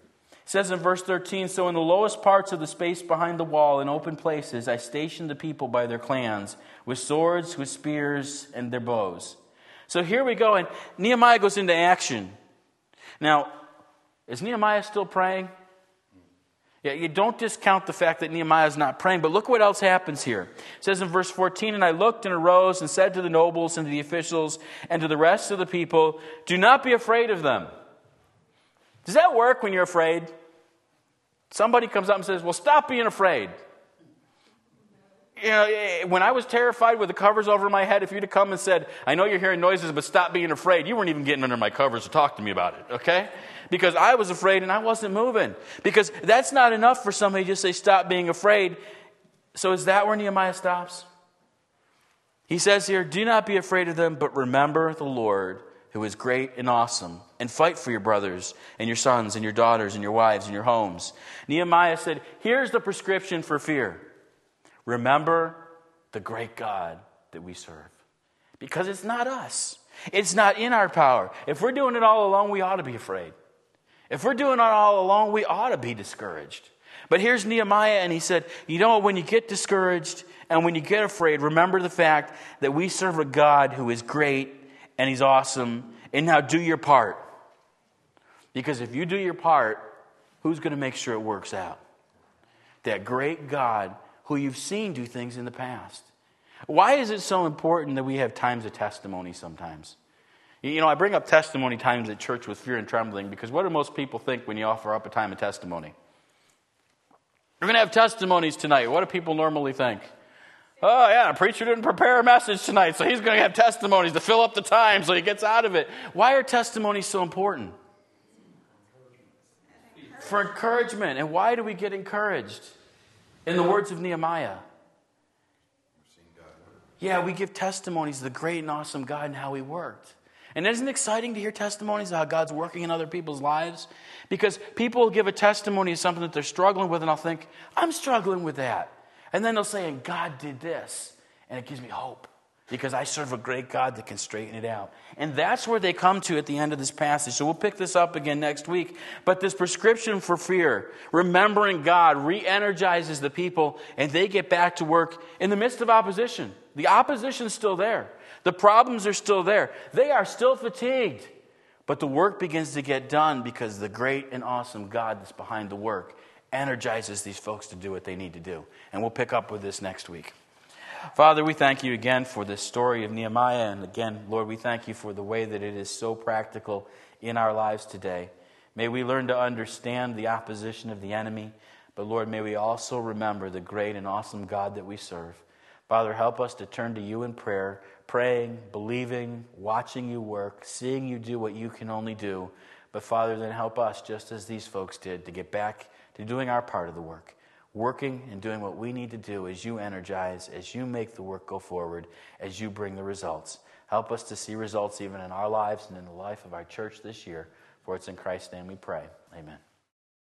It says in verse 13, so in the lowest parts of the space behind the wall, in open places, I stationed the people by their clans, with swords, with spears, and their bows. So here we go, and Nehemiah goes into action. Now, is Nehemiah still praying? Yeah, you don't discount the fact that Nehemiah is not praying, but look what else happens here. It says in verse 14, and I looked and arose and said to the nobles and to the officials and to the rest of the people, do not be afraid of them. Does that work when you're afraid? Somebody comes up and says, well, stop being afraid. You know, when I was terrified with the covers over my head, if you'd have come and said, I know you're hearing noises, but stop being afraid, you weren't even getting under my covers to talk to me about it, okay? Because I was afraid and I wasn't moving. Because that's not enough for somebody to just say, stop being afraid. So is that where Nehemiah stops? He says here, do not be afraid of them, but remember the Lord, who is great and awesome, and fight for your brothers and your sons and your daughters and your wives and your homes. Nehemiah said, here's the prescription for fear. Remember the great God that we serve. Because it's not us. It's not in our power. If we're doing it all alone, we ought to be afraid. If we're doing it all alone, we ought to be discouraged. But here's Nehemiah, and he said, you know, when you get discouraged and when you get afraid, remember the fact that we serve a God who is great and He's awesome. And now do your part. Because if you do your part, who's going to make sure it works out? That great God who you've seen do things in the past. Why is it so important that we have times of testimony sometimes? You know, I bring up testimony times at church with fear and trembling because what do most people think when you offer up a time of testimony? We're going to have testimonies tonight. What do people normally think? Oh, yeah, a preacher didn't prepare a message tonight, so he's going to have testimonies to fill up the time so he gets out of it. Why are testimonies so important? For encouragement. And why do we get encouraged? In the words of Nehemiah. Yeah, we give testimonies of the great and awesome God and how He worked. And isn't it exciting to hear testimonies of how God's working in other people's lives? Because people will give a testimony of something that they're struggling with, and I'll think, I'm struggling with that. And then they'll say, and God did this. And it gives me hope. Because I serve a great God that can straighten it out. And that's where they come to at the end of this passage. So we'll pick this up again next week. But this prescription for fear, remembering God, re-energizes the people, and they get back to work in the midst of opposition. The opposition's still there. The problems are still there. They are still fatigued. But the work begins to get done because the great and awesome God that's behind the work energizes these folks to do what they need to do. And we'll pick up with this next week. Father, we thank you again for this story of Nehemiah. And again, Lord, we thank you for the way that it is so practical in our lives today. May we learn to understand the opposition of the enemy. But Lord, may we also remember the great and awesome God that we serve. Father, help us to turn to you in prayer, praying, believing, watching you work, seeing you do what you can only do. But Father, then help us, just as these folks did, to get back to doing our part of the work. Working and doing what we need to do as you energize, as you make the work go forward, as you bring the results. Help us to see results even in our lives and in the life of our church this year. For it's in Christ's name we pray. Amen.